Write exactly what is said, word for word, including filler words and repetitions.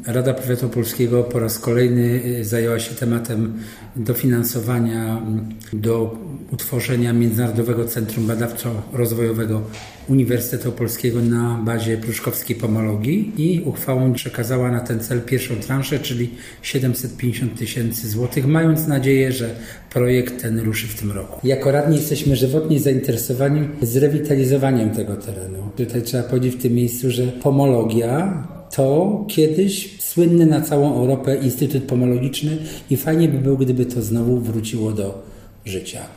Rada Powiatu Opolskiego po raz kolejny zajęła się tematem dofinansowania do utworzenia Międzynarodowego Centrum Badawczo-Rozwojowego Uniwersytetu Opolskiego na bazie pruszkowskiej pomologii i uchwałą przekazała na ten cel pierwszą transzę, czyli siedemset pięćdziesiąt tysięcy złotych, mając nadzieję, że projekt ten ruszy w tym roku. Jako radni jesteśmy żywotnie zainteresowani zrewitalizowaniem tego terenu. Tutaj trzeba powiedzieć w tym miejscu, że pomologia to kiedyś słynny na całą Europę Instytut Pomologiczny i fajnie by było, gdyby to znowu wróciło do życia.